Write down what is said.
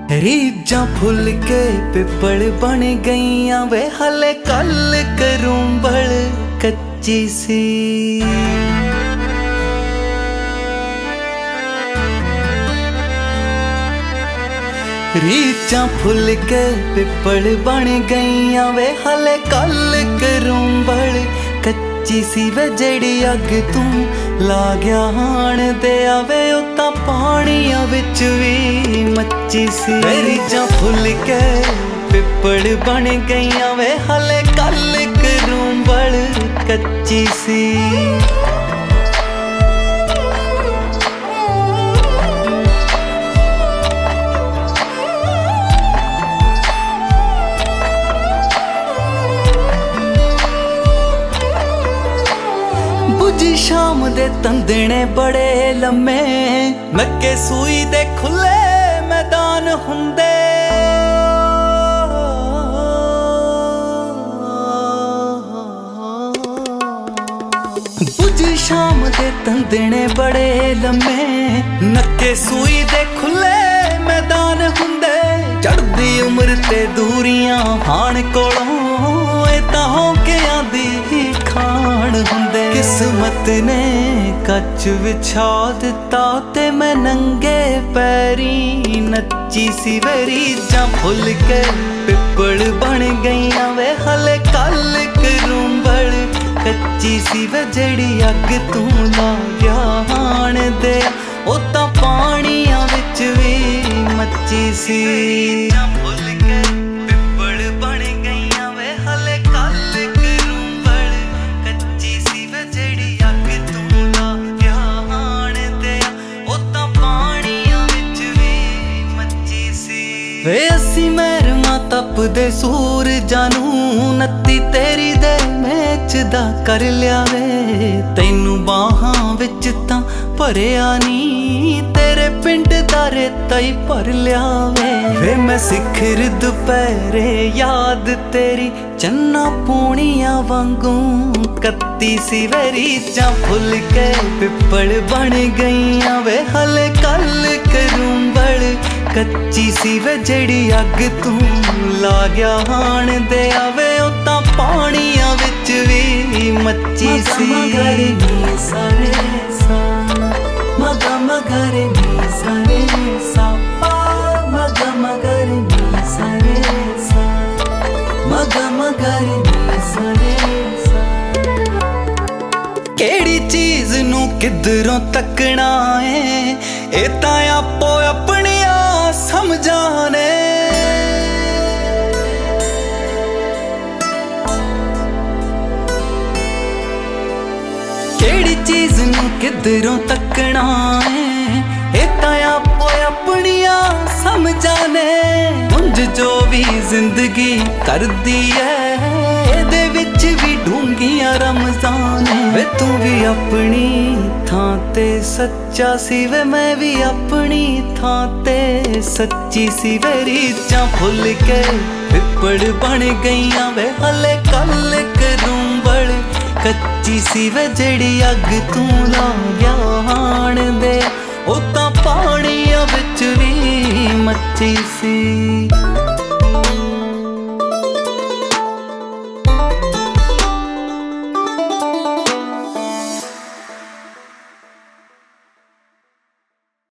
रीझां full के पिपल बन गईयां वे हले कल करूं बड़ कच्ची सी। रीझां फुल के पिपल बन गईयां वे हले कल करूं बड़ कच्ची सी। वे जेड़ी अग तू ला गया हाण दे आवे ओ तां पाणियां विच वी मच्ची सी। रीझां फुल के पिपल बन गईयां वे हले कल करूं बड़ कच्ची सी। बुझी शाम दे तंदने बड़े लम्मे नक्के सूई दे खुले मैदान हुंदे। बुझी शाम दे तंदने बड़े लम्मे नक्के सूई दे खुले मैदान हुंदे। चढ़दी उम्र ते दूरियां हाण कोलों तां होकियां दी खाण हुंदे। किस्मत ने कच विछा दिता ते मैं नंगे पैरी नच्ची सी। वे रीझां फुल के पिपल बन गईयां वे हले कल करूं बड़ कच्ची सी। वे जेड़ी अग तू ला गया हाण दे ओ तां पाणियां विच वी मच्ची सी। वे असी महरमा तपदे सूरजां नूं नत्ती तेरी दे मैच दा कर लिया वे। तैनू बाहां विच तां भरिया नी तेरे पिंड दा रेता ही भर लिया वे। मैं सिखर दुपहरे याद तेरी चन्ना पूनियां वांगू कत्ती सी। वे रीझां फुल के पिपल बन गईयां वे हले कल करूं बड़ कच्ची सी। वे जेड़ी अग तू ला गया हाण दे आवे ओ तां पाणियां विच वी मच्ची सी। मगा मगरे नी सरे सा पा मगा मगरे नी सरे सा मगा मगरे नी सरे सा। केड़ी चीज नू किधरों तकना है ए तां आपो अपनी समझाने। केड़ी चीज नू किधरों तकना है ए तां आपो अपनियां समझाने। उंज जो भी जिंदगी करदी है एदे विच भी ढूंगियां रमजान। वे तू भी अपनी थां ते सच्चा सी वे मैं भी अपनी थां ते सच्ची सी। वे रीझां फुल के पिपल बन गईयां वे हले कल करूं बड़ कच्ची सी। वे जेड़ी अग तू ला गया हाण दे ओ तां पाणियां विच वी मच्ची सी।